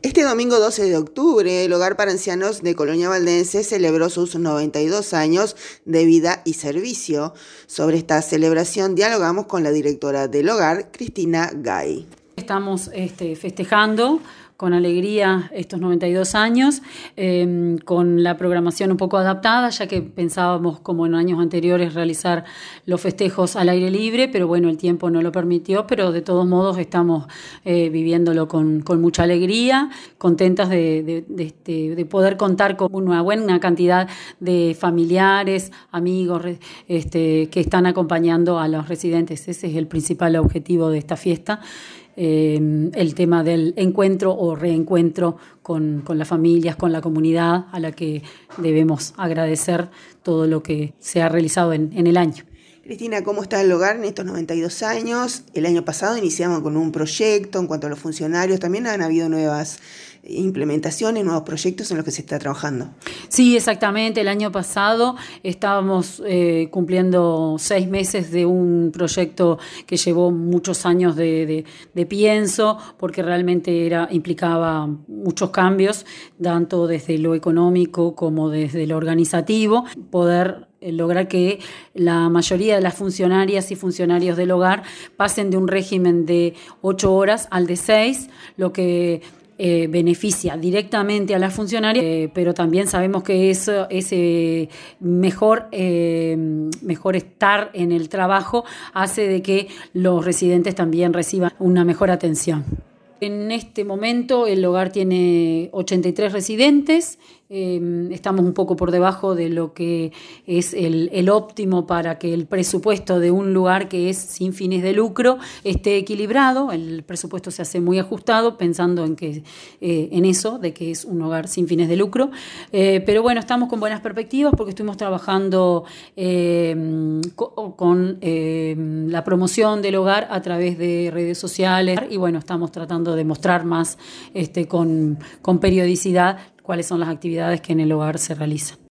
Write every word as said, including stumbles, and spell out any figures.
Este domingo doce de octubre, el Hogar para Ancianos de Colonia Valdense celebró sus noventa y dos años de vida y servicio. Sobre esta celebración dialogamos con la directora del hogar, Cristina Gay. Estamos este, festejando con alegría estos noventa y dos años, eh, con la programación un poco adaptada, ya que pensábamos, como en años anteriores, realizar los festejos al aire libre, pero bueno, el tiempo no lo permitió, pero de todos modos estamos eh, viviéndolo con, con mucha alegría, contentas de, de, de, de, de poder contar con una buena cantidad de familiares, amigos este, que están acompañando a los residentes. Ese es el principal objetivo de esta fiesta. Eh, el tema del encuentro o reencuentro con, con las familias, con la comunidad, a la que debemos agradecer todo lo que se ha realizado en, en el año. Cristina, ¿cómo está el hogar en estos noventa y dos años? El año pasado iniciamos con un proyecto en cuanto a los funcionarios. También han habido nuevas implementaciones, nuevos proyectos en los que se está trabajando. Sí, exactamente. El año pasado estábamos eh, cumpliendo seis meses de un proyecto que llevó muchos años de, de, de pienso, porque realmente era, implicaba muchos cambios, tanto desde lo económico como desde lo organizativo, poder lograr que la mayoría de las funcionarias y funcionarios del hogar pasen de un régimen de ocho horas al de seis, lo que eh, beneficia directamente a las funcionarias, eh, pero también sabemos que eso, ese mejor, eh, mejor estar en el trabajo hace de que los residentes también reciban una mejor atención. En este momento el hogar tiene ochenta y tres residentes, eh, estamos un poco por debajo de lo que es el, el óptimo para que el presupuesto de un lugar que es sin fines de lucro esté equilibrado. El presupuesto se hace muy ajustado pensando en, que, eh, en eso, de que es un hogar sin fines de lucro. Eh, pero bueno, estamos con buenas perspectivas porque estuvimos trabajando eh, con, con eh, la promoción del hogar a través de redes sociales y bueno, estamos tratando de mostrar más este, con, con periodicidad cuáles son las actividades que en el hogar se realizan.